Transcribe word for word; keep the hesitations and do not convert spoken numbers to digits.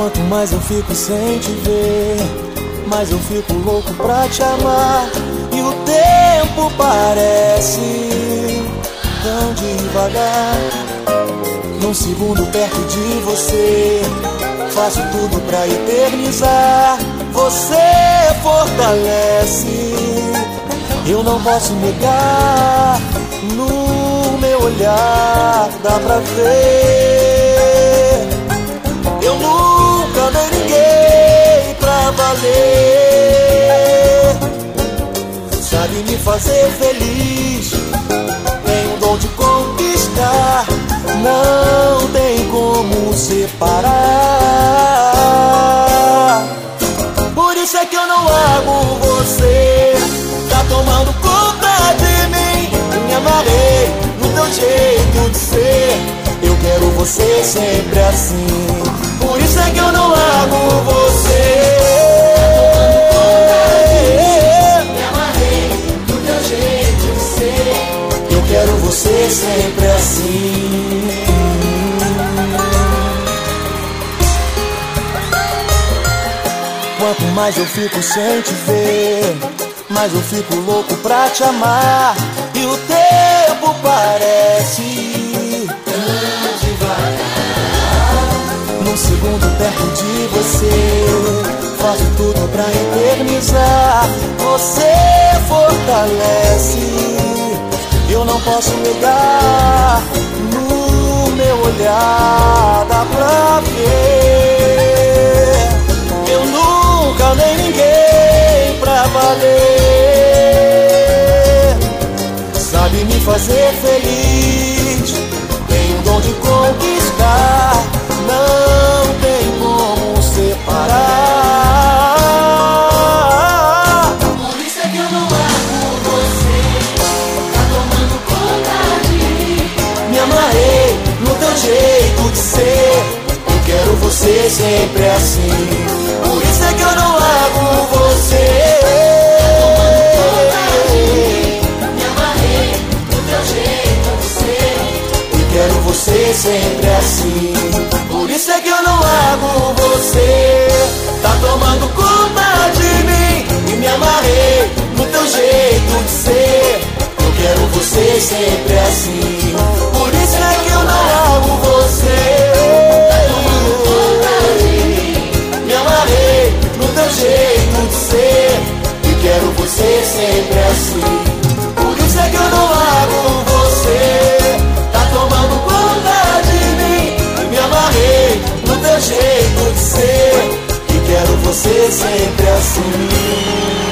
Quanto mais eu fico sem te ver, mais eu fico louco pra te amar. E o tempo parece tão devagar. Num segundo perto de você, faço tudo pra eternizar. Você fortalece, eu não posso negar. No meu olhar dá pra ver. Eu nunca dei ninguém pra valer. Sabe me fazer feliz, tem o dom de conquistar. Não tem como separar. Por isso é que eu não largo você. Tá tomando conta de mim. Me amarrei no teu jeito de ser. Eu quero você sempre assim. Por isso é que eu não largo você. Me amarrei no teu jeito de ser. Eu quero você sempre assim. Quanto mais eu fico sem te ver, mais eu fico louco pra te amar. E o tempo parece tão devagar. Num segundo perto de você, faço tudo pra eternizar. Você fortalece, eu não posso negar. No meu olhar dá pra ver. Eu nunca dei ninguém pra valer. Sabe me fazer feliz, tem o dom de conquistar. Não tem como separar. Por isso é que eu não largo você. Tá tomando conta de mim. Me amarrei no teu jeito de ser. Eu quero você sempre assim. Por isso é que eu não largo você. Me amarrei no teu jeito de ser. Eu quero você sempre assim. Por isso é que eu não largo você. Tá tomando conta de mim. E me amarrei no teu jeito de ser. Eu quero você sempre assim. Por isso é que eu não largo você. Tá tomando conta de mim. Me amarrei no teu jeito de ser. E quero você sempre assim. Por isso é que eu não largo você. Tá tomando conta de mim. E me amarrei no teu jeito de ser. E quero você sempre assim.